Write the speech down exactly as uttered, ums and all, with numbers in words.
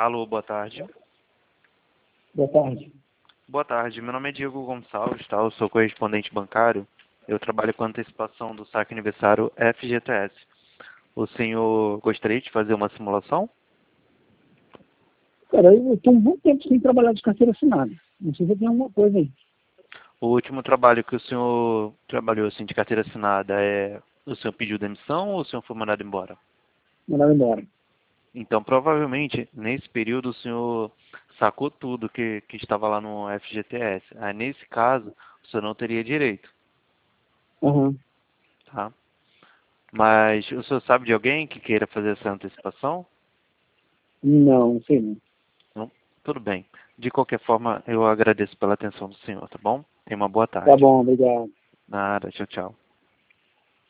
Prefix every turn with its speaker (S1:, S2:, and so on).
S1: Alô, boa tarde.
S2: Boa tarde.
S1: Boa tarde, meu nome é Diego Gonçalves, tá? Eu sou correspondente bancário. Eu trabalho com antecipação do saque aniversário F G T S. O senhor gostaria de fazer uma simulação?
S2: Cara, eu estou um bom tempo sem trabalhar de carteira assinada. Não sei se tem alguma coisa aí.
S1: O último trabalho que o senhor trabalhou assim, de carteira assinada é... O senhor pediu demissão ou o senhor foi mandado embora?
S2: Mandar embora.
S1: Então, provavelmente, nesse período, o senhor sacou tudo que, que estava lá no F G T S. Aí, nesse caso, o senhor não teria direito,
S2: Aham.
S1: tá? Mas o senhor sabe de alguém que queira fazer essa antecipação?
S2: Não, não sei não.
S1: Não? Tudo bem. De qualquer forma, eu agradeço pela atenção do senhor, tá bom? Tenha uma boa
S2: Tá
S1: tarde.
S2: bom, obrigado.
S1: Nada, tchau, tchau.